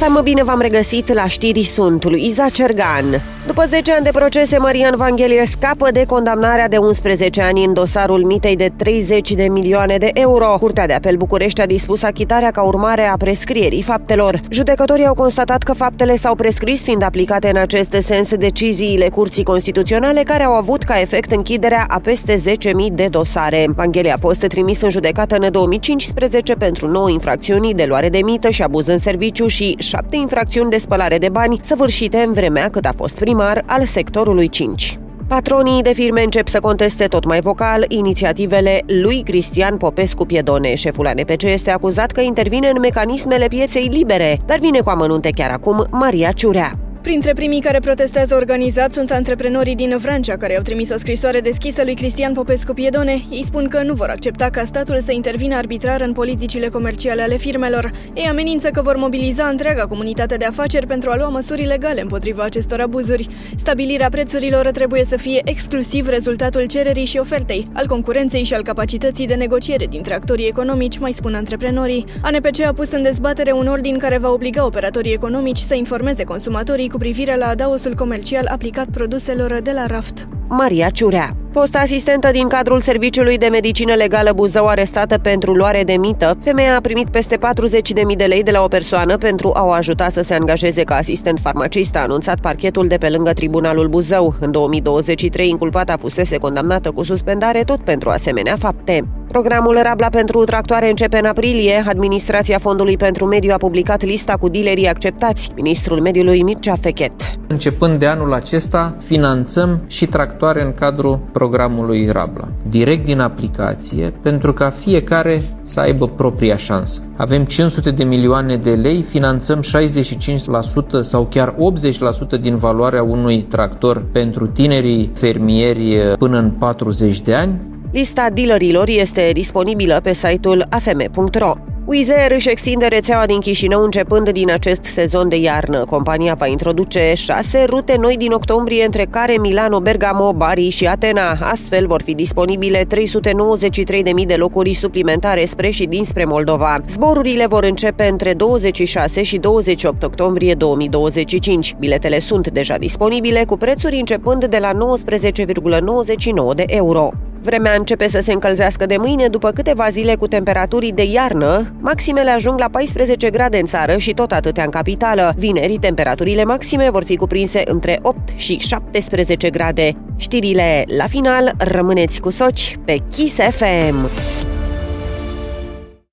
FM, bine v-am regăsit la știri, sunt Luiza Cergan. După 10 ani de procese, Marian Vanghelie scapă de condamnarea de 11 ani în dosarul mitei de 30 de milioane de euro. Curtea de apel București a dispus achitarea ca urmare a prescrierii faptelor. Judecătorii au constatat că faptele s-au prescris, fiind aplicate în acest sens deciziile Curții Constituționale, care au avut ca efect închiderea a peste 10.000 de dosare. Vanghelie a fost trimis în judecată în 2015 pentru 9 infracțiuni de luare de mită și abuz în serviciu și 7 infracțiuni de spălare de bani, săvârșite în vremea cât a fost primar al sectorului 5. Patronii de firme încep să conteste tot mai vocal inițiativele lui Cristian Popescu Piedone. Șeful ANPC este acuzat că intervine în mecanismele pieței libere, dar vine cu amănunte chiar acum Maria Ciurea. Printre primii care protestează organizat sunt antreprenorii din Vrancea, care au trimis o scrisoare deschisă lui Cristian Popescu Piedone. Ei spun că nu vor accepta ca statul să intervină arbitrar în politicile comerciale ale firmelor. Ei amenință că vor mobiliza întreaga comunitate de afaceri pentru a lua măsuri legale împotriva acestor abuzuri. Stabilirea prețurilor trebuie să fie exclusiv rezultatul cererii și ofertei, al concurenței și al capacității de negociere dintre actorii economici, mai spun antreprenorii. ANPC a pus în dezbatere un ordin care va obliga operatorii economici să informeze consumatorii cu privire la adaosul comercial aplicat produselor de la raft. Maria Ciurea. Fosta asistentă din cadrul Serviciului de Medicină Legală Buzău, arestată pentru luare de mită. Femeia a primit peste 40.000 de lei de la o persoană pentru a o ajuta să se angajeze ca asistent farmacist, a anunțat parchetul de pe lângă Tribunalul Buzău. În 2023, inculpata fusese condamnată cu suspendare tot pentru asemenea fapte. Programul Rabla pentru tractoare începe în aprilie. Administrația Fondului pentru Mediu a publicat lista cu dealerii acceptați. Ministrul Mediului Mircea Fechet. Începând de anul acesta, finanțăm și tractoare în cadrul programului Rabla, direct din aplicație, pentru ca fiecare să aibă propria șansă. Avem 500 de milioane de lei, finanțăm 65% sau chiar 80% din valoarea unui tractor pentru tinerii fermieri până în 40 de ani. Lista dealerilor este disponibilă pe site-ul afm.ro. Wizz Air își extinde rețeaua din Chișinău începând din acest sezon de iarnă. Compania va introduce 6 rute noi din octombrie, între care Milano, Bergamo, Bari și Atena. Astfel vor fi disponibile 393.000 de locuri suplimentare spre și dinspre Moldova. Zborurile vor începe între 26 și 28 octombrie 2025. Biletele sunt deja disponibile cu prețuri începând de la 19,99 de euro. Vremea începe să se încălzească de mâine după câteva zile cu temperaturi de iarnă. Maximele ajung la 14 grade în țară și tot atâtea în capitală. Vineri, temperaturile maxime vor fi cuprinse între 8 și 17 grade. Știrile la final, rămâneți cu Soci pe Kiss FM.